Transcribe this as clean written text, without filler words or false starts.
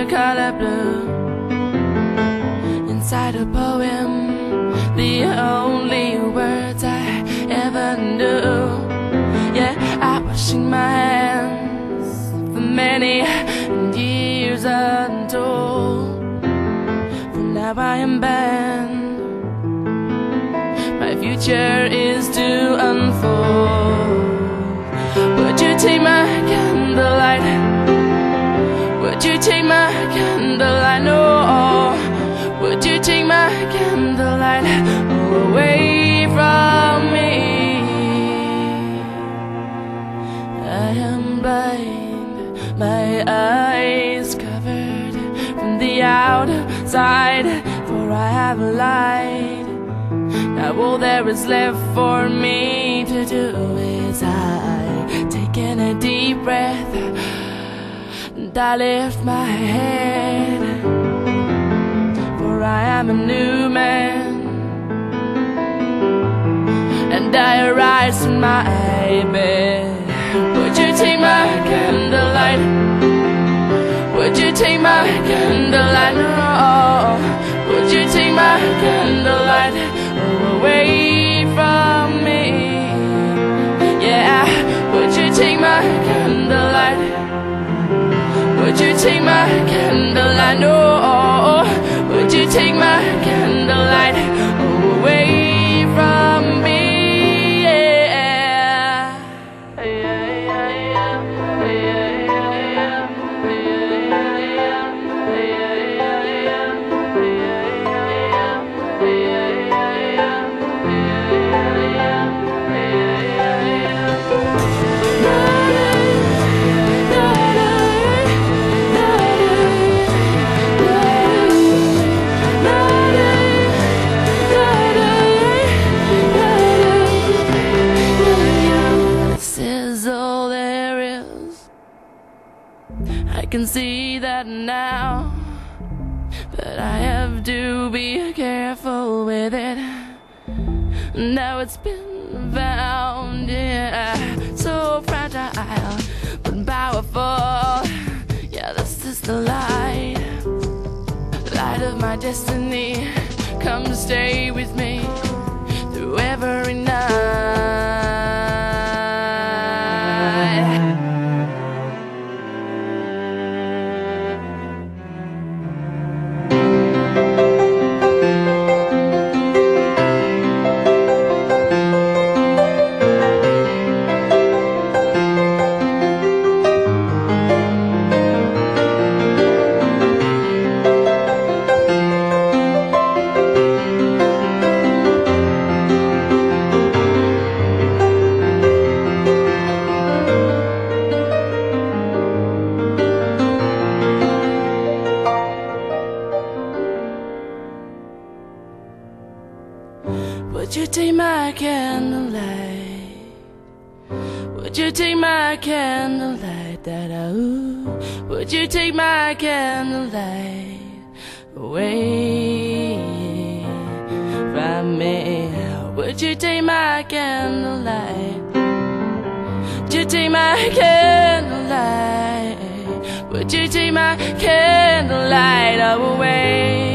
color blue. Inside a poem, the only words I ever knew. Yeah, I washing my hands for many years untold. For now I am banned. My future is to unfold. Would you take my candlelight? Would you take my candlelight? No. Would you take my candlelight away from me? I am blind, my eyes covered from the outside, for I have lied. Now all there is left for me to do is I take in a deep breath and I lift my head, for I am a new man, and I arise from my bed. Would you take my candlelight? Would you take my candlelight? No. Would you take my candlelight away from me? Yeah. Would you take my candlelight? Would you take my candlelight? No. Would you take my candlelight away from me? I can see that now, but I have to be careful with it. Now it's been found, yeah, so fragile but powerful. Yeah, this is the light of my destiny. Come stay with me through every night. Would you take my candlelight? Would you take my candlelight? Ooh. Would you take my candlelight away from me? Would you take my candlelight? Would you take my candlelight? Would you take my candlelight away?